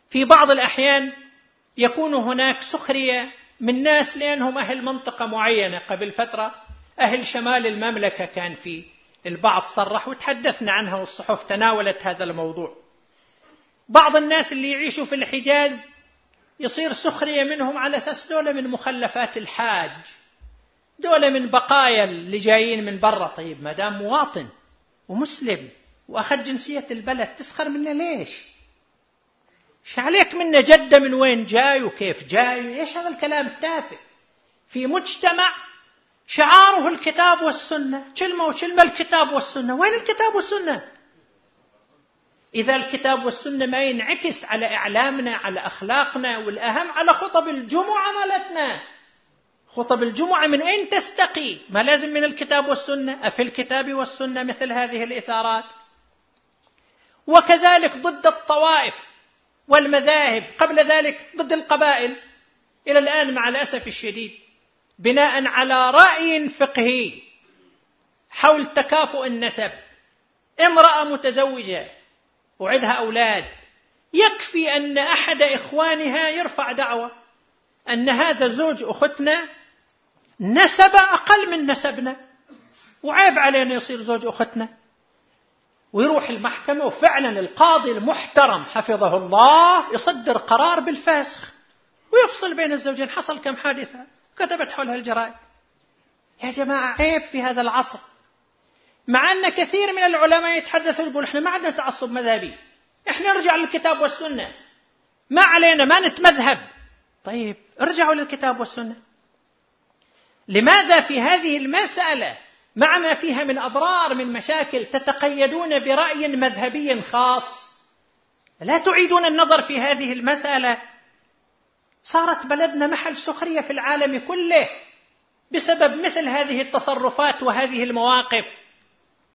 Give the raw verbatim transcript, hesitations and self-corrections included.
في بعض الأحيان يكون هناك سخرية من ناس لأنهم أهل منطقة معينة. قبل فترة أهل شمال المملكة كان في البعض صرح وتحدثنا عنها والصحف تناولت هذا الموضوع. بعض الناس اللي يعيشوا في الحجاز يصير سخرية منهم على أساس دولة من مخلفات الحاج، دولة من بقايا اللي جايين من برا. طيب ما دام مواطن ومسلم وأخذ جنسية البلد تسخر منه ليش؟ ايش عليك منه جدة من وين جاي وكيف جاي؟ ايش هذا الكلام التافه في مجتمع شعاره الكتاب والسنة؟ كلمة وكلمة الكتاب والسنة. وين الكتاب والسنة؟ إذا الكتاب والسنة ما ينعكس على إعلامنا، على أخلاقنا، والأهم على خطب الجمعة مالتنا. خطب الجمعة من أين تستقي؟ ما لازم من الكتاب والسنة؟ أفي الكتاب والسنة مثل هذه الإثارات؟ وكذلك ضد الطوائف والمذاهب، قبل ذلك ضد القبائل. إلى الآن مع الأسف الشديد بناء على رأي فقهي حول تكافؤ النسب، امرأة متزوجة وعندها أولاد يكفي أن أحد إخوانها يرفع دعوة أن هذا زوج أختنا نسب أقل من نسبنا وعيب علينا يصير زوج أختنا، ويروح المحكمة وفعلا القاضي المحترم حفظه الله يصدر قرار بالفسخ ويفصل بين الزوجين. حصل كم حادثة كتبت حولها الجرائد. يا جماعة عيب في هذا العصر، مع أن كثير من العلماء يتحدثوا يقول إحنا ما عندنا تعصب مذهبي، إحنا نرجع للكتاب والسنة، ما علينا ما نتمذهب. طيب ارجعوا للكتاب والسنة. لماذا في هذه المسألة مع ما فيها من أضرار من مشاكل تتقيدون برأي مذهبي خاص؟ لا تعيدون النظر في هذه المسألة. صارت بلدنا محل سخرية في العالم كله بسبب مثل هذه التصرفات وهذه المواقف.